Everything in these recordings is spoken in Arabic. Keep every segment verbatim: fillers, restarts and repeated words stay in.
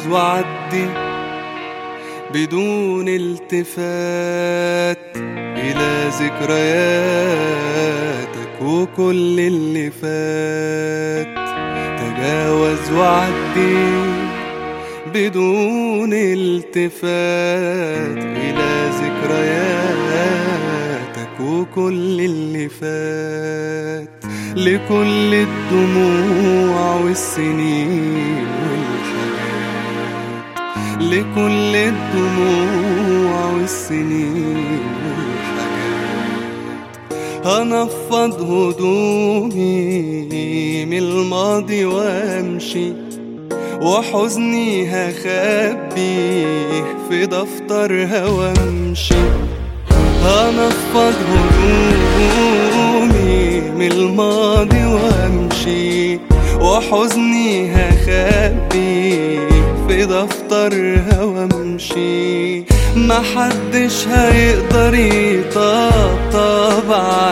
وعدي بدون التفات إلى ذكرياتك وكل اللي فات. تجاوز وعدي بدون التفات إلى ذكرياتك وكل اللي فات. لكل الدموع والسنين والحاجات، لكل الدموع والسنين والحاجات. هنفض هدومي من الماضي وامشي، وحزني هخبيه في دفترها وامشي. هنفض هدومي من الماضي وامشي، وحزني هخبيه في دفترها وامشي. محدش هيقدر يطبطب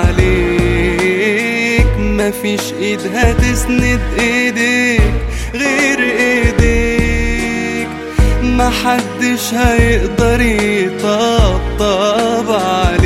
عليك، مفيش ايد هتسند ايديك غير ايديك. محدش هيقدر يطبطب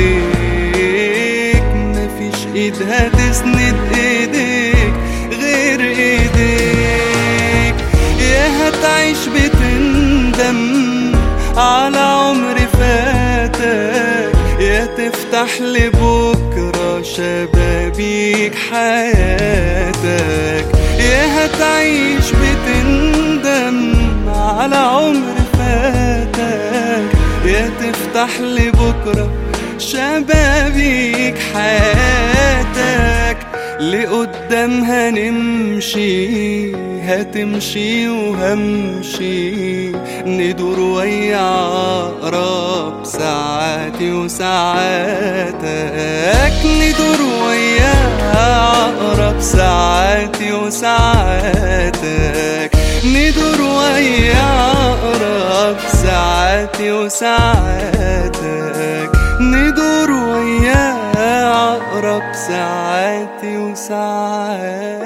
عليك، مفيش ايد هتسند ايديك غير ايديك. يا هتعيش بتندم على عمر فاتك، يا تفتح لبكرة شبابيك حياتك. يا هتعيش بتندم على عمر فاتك، يا تفتح لبكرة شبابيك حياتك. لقدام هنمشي، هتمشي وهمشي، ندور ويا عقرب ساعاتي وساعاتك. ندور ويا عقرب ساعاتي وساعاتك. ندور ويا عقرب ساعاتي وساعاتك. ندور ويا عقرب ساعاتي وساعاتك.